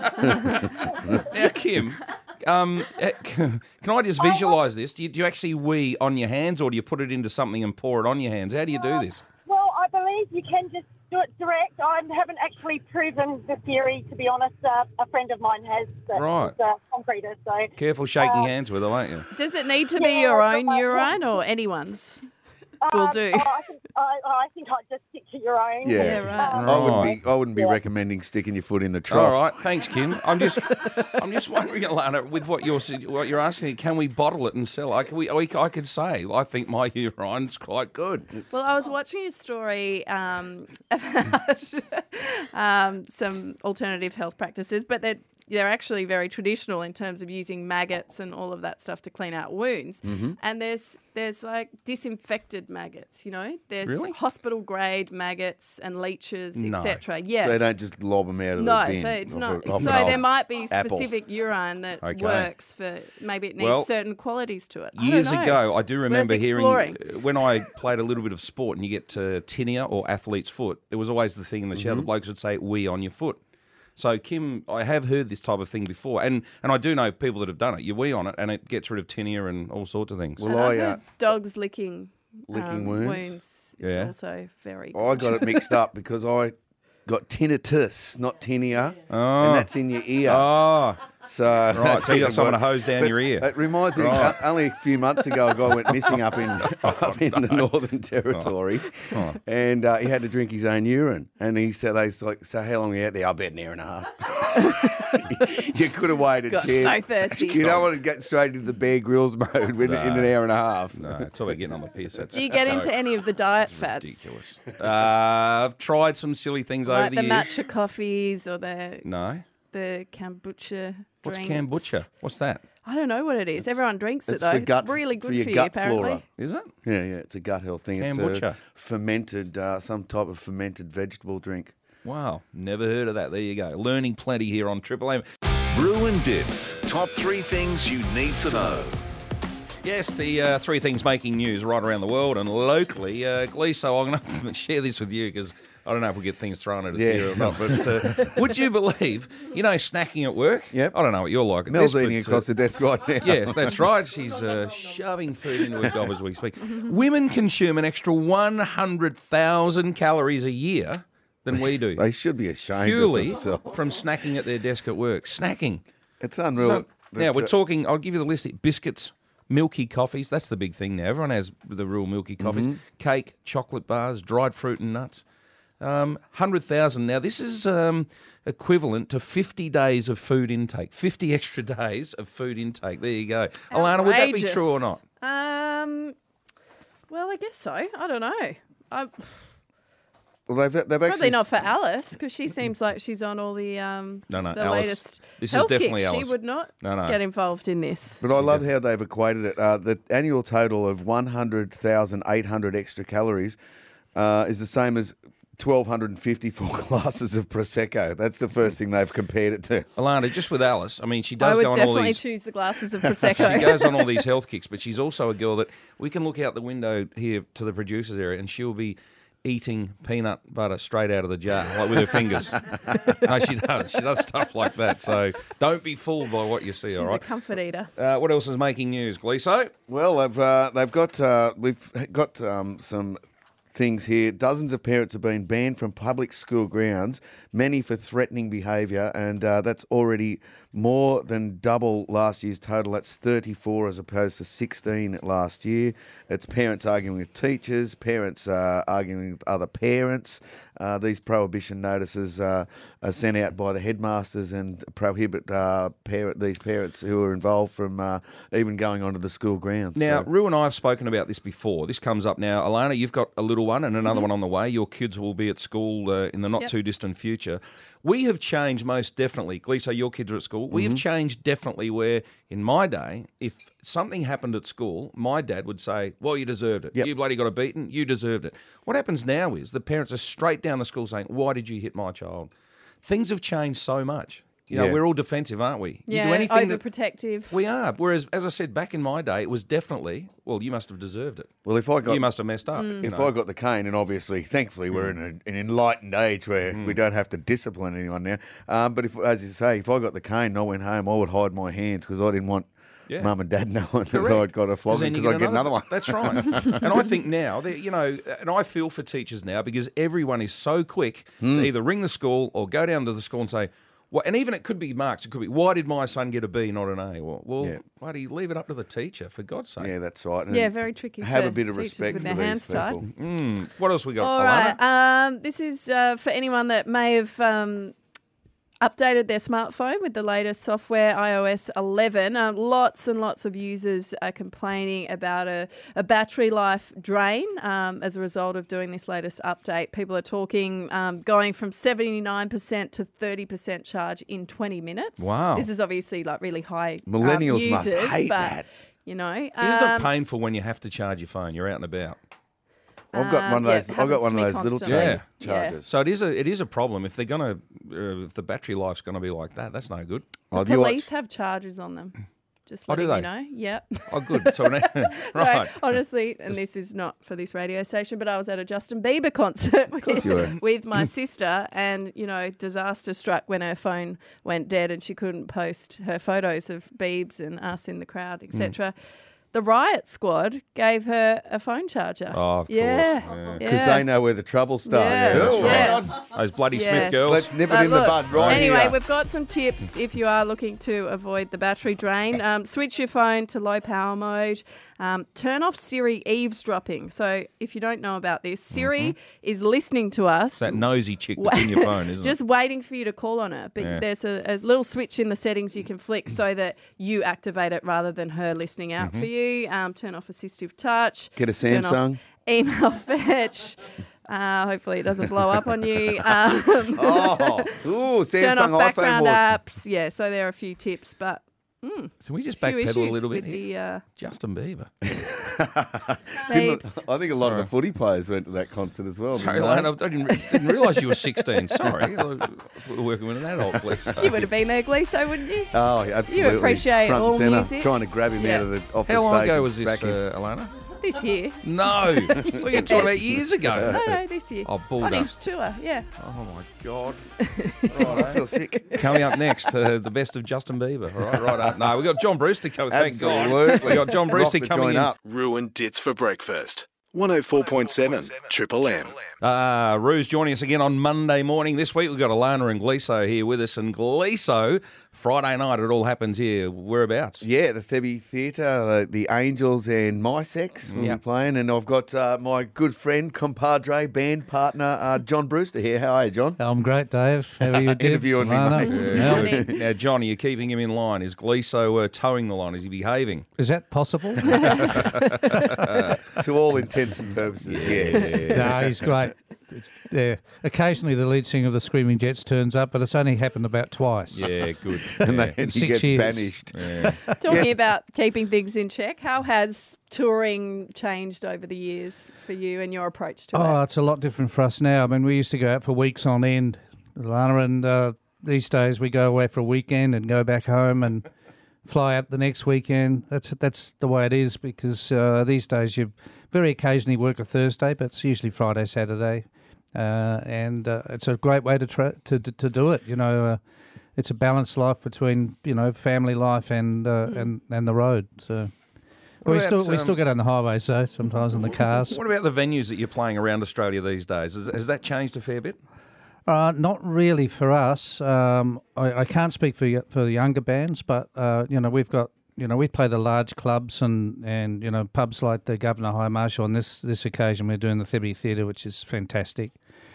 Now, Kim, um, eh, can I just visualise this? Do you, do you actually wee on your hands, or do you put it into something and pour it on your hands? How do you do this? Well, I believe you can just do it direct. I haven't actually proven the theory, to be honest. Uh, a friend of mine has. That Right. is a concreter, so Careful shaking uh, hands with her, won't you? Does it need to be Yeah, your own but I- urine or anyone's? Will um, do. oh, I, think, I, I think I'd just stick to your own. Yeah, right. Um, I wouldn't Right. be. I wouldn't be Yeah. recommending sticking your foot in the trough. All right, thanks, Kim. I'm just, I'm just wondering, Alana, with what you're what you're asking, can we bottle it and sell it? I, can we, I, I could say, I think my urine's quite good. Well, I was watching a story um, about um, some alternative health practices, but they're they're actually very traditional in terms of using maggots and all of that stuff to clean out wounds. Mm-hmm. And there's there's like disinfected maggots, you know. There's Really? hospital grade maggots and leeches, No. et cetera. Yeah. So they don't just lob them out of no, the bin. so it's off not. a- off So an there old might be apple. specific urine that Okay. works for maybe it needs Well, certain qualities to it. I don't Years know. ago, I do It's remember worth hearing exploring. uh, when I played a little bit of sport and you get to tinea or athlete's foot, there was always the thing in the shower, the Mhm. blokes would say, wee on your foot. So, Kim, I have heard this type of thing before, and, and I do know people that have done it. You wee on it, and it gets rid of tinea and all sorts of things. Well, And I, I've uh, heard dogs licking licking um, wounds? wounds is Yeah. also very good. I got it mixed up because I got tinnitus, not tinea, Oh. and that's in your ear. Oh. So Right, that's so you got even someone to worse. hose down But your ear. It reminds me. Right. uh, only a few months ago, a guy went missing up in up in the Northern Territory, Oh. and uh, he had to drink his own urine. And he said, "They like, so how long are you out there? I bet an hour and a half." You could have waited, Got Jim. so thirsty. You don't want to get straight into the Bear Grylls mode when, No. in an hour and a half. No, it's all about getting on the piss. That's Do you get no, into any of the diet fads? ridiculous. Uh, I've tried some silly things Like over the the years. matcha coffees or the No. the kombucha What's drinks. kombucha? What's that? I don't know what it is. Everyone drinks it It's though. for It's gut- really for good your for you, gut apparently. flora. Is it? Yeah, yeah, it's a gut health thing. It's Kombucha. a fermented, uh, some type of fermented vegetable drink. Wow, never heard of that. There you go. Learning plenty here on Triple M. Ruined Dits. Top three things you need to know. Yes, the uh, three things making news right around the world and locally. Uh, Gleeso, I'm going to share this with you because I don't know if we get things thrown at us Yeah. here or not. But uh, would you believe, you know, snacking at work? Yep. I don't know what you're like. at Mel's this, eating but, across the desk right now. Yes, that's right. She's uh, shoving food into her gob as we speak. Women consume an extra one hundred thousand calories a year than we do. They should be ashamed Purely of themselves. from snacking at their desk at work. Snacking. It's unreal. So, now, It's we're a- talking, I'll give you the list here. Biscuits, Milky coffees, that's the big thing now. Everyone has the real milky coffees. Mhm. Cake, chocolate bars, dried fruit and nuts. Um, one hundred thousand. Now, this is um, equivalent to fifty days of food intake. fifty extra days of food intake. There you go. Alana, would that be Outrageous. true or not? Um, well, I guess so. I don't know. I, Well, they've, they've probably actually not for Alice, because she seems like she's on all the um No, no, the Alice- latest this is health definitely kicks. Alice. She would not No, no. get involved in this. But I love how they've equated it. Uh, the annual total of one hundred thousand eight hundred extra calories uh, is the same as one thousand two hundred fifty-four glasses of Prosecco. That's the first thing they've compared it to. Alana, just with Alice, I mean, she I does would go on all definitely these... choose the glasses of Prosecco. She goes on all these health kicks, but she's also a girl that we can look out the window here to the producers area and she'll be eating peanut butter straight out of the jar, like with her fingers. No, she does. She does stuff like that. So don't be fooled by what you see, She's all a right? comfort eater. Uh, what else is making news, Gleeso? Well, they've uh, they've got uh, we've got um, some things here. Dozens of parents have been banned from public school grounds, many for threatening behaviour, and uh, that's already more than double last year's total. That's thirty-four as opposed to sixteen last year. It's parents arguing with teachers, parents uh, arguing with other parents. Uh, these prohibition notices uh, are sent out by the headmasters and prohibit uh, parent these parents who are involved from uh, even going onto the school grounds. Now, So- Rue and I have spoken about this before. This comes up now. Alana, you've got a little one and another Mm-hmm. one on the way. Your kids will be at school uh, in the not Yep. too distant future. We have changed most definitely. Gleeso, your kids are at school. We have Mm-hmm. changed definitely where, in my day, if something happened at school, my dad would say, well, you deserved it. Yep. You bloody got a beaten. You deserved it. What happens now is the parents are straight down the school saying, why did you hit my child? Things have changed so much. You know, Yeah. we're all defensive, aren't we? You Yeah, do anything that- overprotective. we are. Whereas, as I said, back in my day, it was definitely, well, you must have deserved it. Well, if I got you must have messed up. Mm. you If know. I got the cane, and obviously, thankfully, we're in a, an enlightened age where we don't have to discipline anyone now. Um, but if, as you say, if I got the cane and I went home, I would hide my hands because I didn't want Yeah. mum and dad knowing that Correct. I'd got a flogging then you because I'd get another one. That's right. And I think now, that, you know, and I feel for teachers now because everyone is so quick Hmm. to either ring the school or go down to the school and say, well, and even it could be marks. It could be, why did my son get a B, not an A? Well, well Yeah. bloody leave it up to the teacher, for God's sake. Yeah, that's right. And Yeah, very tricky Have for a bit of teachers respect with for their these hands tied. people. Mm. What else we got, All Alana? right. Um, this is uh, for anyone that may have um, updated their smartphone with the latest software, i O S eleven. Um, lots and lots of users are complaining about a, a battery life drain um, as a result of doing this latest update. People are talking um, going from seventy-nine percent to thirty percent charge in twenty minutes. Wow. This is obviously like really high um, Millennials must users, hate but, that. you know. Isn't it um, painful when you have to charge your phone? You're out and about. I've got Um, one of yeah, those. I've got happens one to of me those little constantly. charger- Yeah. chargers. So it is a it is a problem if they're gonna uh, if the battery life's gonna be like that. That's no good. Oh, The have you police watched- have charges on them. Just Oh, do letting you they? know. Yep. Oh, good. So right. No, honestly, and this is not for this radio station, but I was at a Justin Bieber concert course you were. with, with my sister, and you know, disaster struck when her phone went dead and she couldn't post her photos of Biebs and us in the crowd, et cetera. The riot squad gave her a phone charger. Oh, of course. yeah, Yeah. Because yeah. they know where the trouble starts. Yeah. Oh, Yes. hang on. Those bloody Yes. Smith girls. Let's nip it But in look, the bud right Anyway, here. we've got some tips if you are looking to avoid the battery drain. Um, switch your phone to low power mode. Um, turn off Siri eavesdropping. So if you don't know about this, Siri is listening to us. It's that nosy chick that's in your phone, isn't Just it? waiting for you to call on her. But Yeah. there's a, a little switch in the settings you can flick so that you activate it rather than her listening out Mm-hmm. for you. Um, turn off assistive touch. Get a Turn off Samsung. email fetch. Uh, hopefully it doesn't blow up on you. Um, Oh, ooh, turn off Samsung iPhone background wars. apps. Yeah, so there are a few tips, but mm, So we just few backpedal a issues little bit with here. the uh, Justin Bieber. Didn't- babes. I think a lot of Sorry. the footy players went to that concert as well. Sorry, didn't Lane, they? I didn't, didn't realise you were sixteen. Sorry. I thought we were working with an adult, please. You would have been there, Gleeso, wouldn't you? Oh, yeah, absolutely. appreciate Front all and centre, music. Trying to grab him Yeah. out of the off How the long stage ago and was this, smack him. uh, Alana? This year. No. We're going to talk about years ago. No, no, this year. Oh, bull On his dust. tour, yeah. Oh, my God. Oh, I feel sick. Coming up next, uh, the best of Justin Bieber. All right, right up. No, we've got John Brewster coming. Thank God. Absolutely. We've got John Brewster Rock the coming joint in. up. Ruined Dits for breakfast. one oh four point seven Triple M. Uh, Rue's joining us again on Monday morning. This week we've got Alana and Gleeso here with us. And Gleeso, Friday night, it all happens here. Whereabouts? Yeah, the Thebby Theatre, uh, the Angels and My Sex will Yep. be playing. And I've got uh, my good friend, compadre, band partner, uh, John Brewster here. How are you, John? I'm great, Dave. How are you, Dibs? Interviewing me, Lana? mate. Yeah. Good. Now, John, are you keeping him in line? Is Gleeso uh, towing the line? Is he behaving? Is that possible? To all intents and purposes, yes. No, he's great. It's, yeah. Occasionally the lead singer of the Screaming Jets turns up, but it's only happened about twice. Yeah, good. And, Yeah. they, and he Six gets years. banished. Yeah. Talking Yeah. about keeping things in check, how has touring changed over the years for you and your approach to Oh, it? it's a lot different for us now. I mean, we used to go out for weeks on end, Lana, and uh, these days we go away for a weekend and go back home and fly out the next weekend. That's that's the way it is because uh, these days you very occasionally work a Thursday, but it's usually Friday, Saturday, uh, and uh, it's a great way to, tra- to to to do it. You know, uh, it's a balanced life between you know family life and uh, and and the road. So. What We about, still we um, still get on the highways though sometimes in the cars. What about the venues that you're playing around Australia these days? Has, has that changed a fair bit? Uh, not really for us. Um, I, I can't speak for y- for the younger bands, but uh, you know we've got you know we play the large clubs and, and you know pubs like the Governor High Marshal. On this this occasion, we're doing the Thebby Theatre, which is fantastic.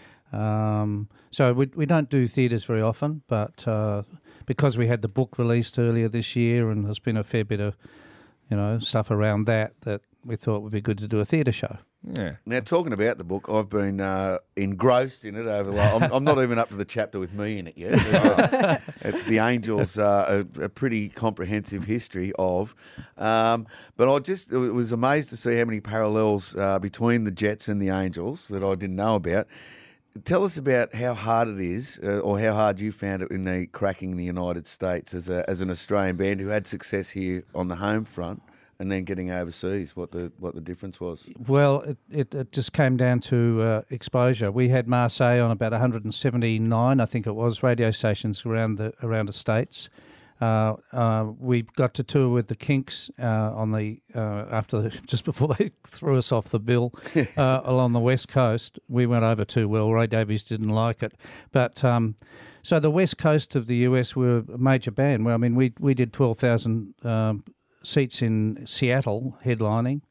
Um, so we we don't do theatres very often, but uh, because we had the book released earlier this year, and there's been a fair bit of you know stuff around that that we thought would be good to do a theatre show. Yeah. Now, talking about the book, I've been uh, engrossed in it over. Like, I'm, I'm not even up to the chapter with me in it yet. Uh, it's the Angels, uh, a, a pretty comprehensive history of. Um, but I just was amazed to see how many parallels uh, between the Jets and the Angels that I didn't know about. Tell us about how hard it is, uh, or how hard you found it in the cracking the United States as a as an Australian band who had success here on the home front. And then getting overseas, what the what the difference was? Well, it, it, it just came down to uh, exposure. We had Marseille on about one hundred seventy-nine, I think it was, radio stations around the around the States. Uh, uh, we got to tour with the Kinks uh, on the uh, after the, just before they threw us off the bill uh, along the West Coast. We went over too well. Ray Davies didn't like it, but. Um, so the West Coast of the U S were a major band. Well, I mean, we we did twelve thousand um, seats in Seattle headlining,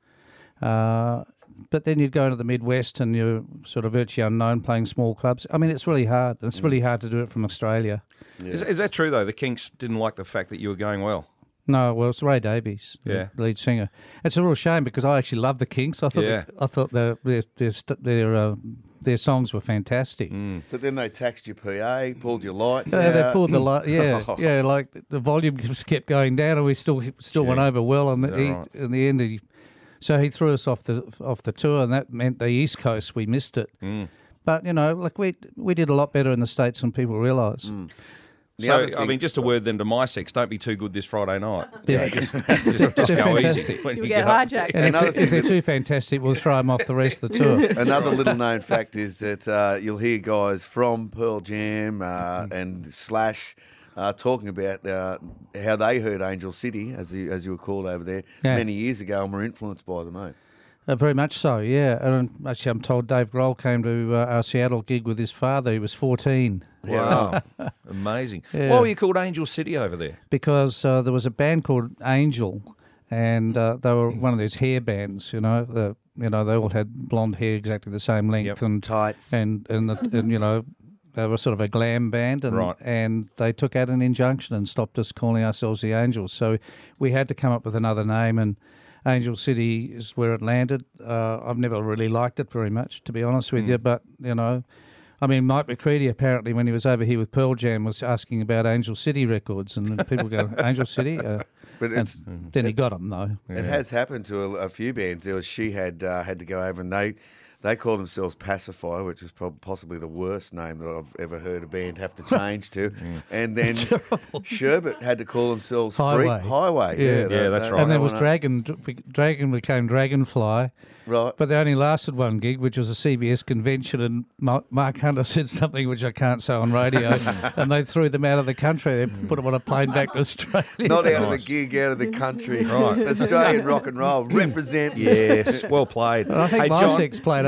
uh, but then you'd go into the Midwest and you're sort of virtually unknown playing small clubs. I mean, it's really hard. It's Mm. really hard to do it from Australia. Yeah. Is, is that true, though? The Kinks didn't like the fact that you were going well? No, well, it's Ray Davies, Yeah. the lead singer. It's a real shame because I actually love the Kinks. I thought Yeah. I thought their their their st- their, uh, their songs were fantastic. But then they taxed your P A, pulled your lights Yeah, they out. pulled the light. Yeah, yeah, like the volume just kept going down, and we still still went over well. And Is that the, right? in the end, he, so he threw us off the off the tour, and that meant the East Coast we missed it. Mm. But you know, like we we did a lot better in the States than people realise. Mm. The So, other I thing- mean, just a word then to my sex, don't be too good this Friday night. Yeah. just, just, just They're go easy. fantastic. when You'll you get go. hijacked. And if, Another if thing they're that- too fantastic, we'll throw them off the rest of the tour. Another little known fact is that uh, you'll hear guys from Pearl Jam uh, and Slash uh, talking about uh, how they heard Angel City, as you, as you were called over there, Yeah. many years ago, and were influenced by them, mate. Uh, very much so, yeah. And actually, I'm told Dave Grohl came to uh, our Seattle gig with his father. He was fourteen. Wow. Amazing. Yeah. Why were you called Angel City over there? Because uh, there was a band called Angel, and uh, they were one of those hair bands. You know, the, you know, they all had blonde hair, exactly the same length, Yep. and Tights. and and, the, and you know, they were sort of a glam band, and Right. and they took out an injunction and stopped us calling ourselves the Angels. So we had to come up with another name, and Angel City is where it landed. Uh, I've never really liked it very much, to be honest with Mm. you, but you know. I mean, Mike McCready apparently, when he was over here with Pearl Jam, was asking about Angel City records, and people go, "Angel City," uh, But and it's, then he got them though. it has happened to a, a few bands. There was She had uh, had to go over, and they they called themselves Pacifier, which is prob- possibly the worst name that I've ever heard a band have to change to. And then Sherbet had to call themselves Highway. Free Highway. Yeah. Yeah, that's right. And there that was one, uh, Dragon. Dragon became Dragonfly, Right. but they only lasted one gig, which was a C B S convention. And Ma- Mark Hunter said something which I can't say on radio, and they threw them out of the country. They put them on a plane back to Australia. Not out of Nice. the gig, out of the country. Right. Australian rock and roll. Represent. Yes, well played. I think hey, my John, six played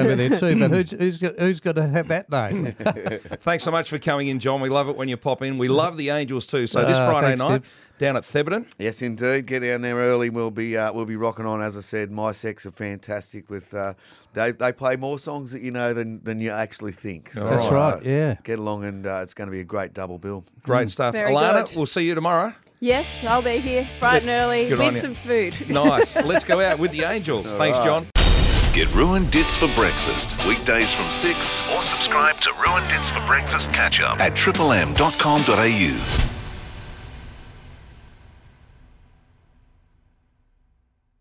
over there too, but who's who's got, who's got to have that name? Thanks so much for coming in, John. We love it when you pop in. We love the Angels too. So this Ah, Friday thanks, night Tibbs. down at Thebarton. Yes, indeed. Get down there early. We'll be uh, we'll be rocking on. As I said, My Sex are fantastic. With uh, they they play more songs that you know than than you actually think. So, That's uh, right, yeah. Get along, and uh, it's going to be a great double bill. Great stuff. Very Alana, good. we'll see you tomorrow. Yes, I'll be here bright and early Good on with you. some food. Nice. Let's go out with the Angels. All Thanks, right. John. Get Ruined Dits for breakfast weekdays from six or subscribe to Ruined Dits for breakfast catch up at triple m dot com dot a u.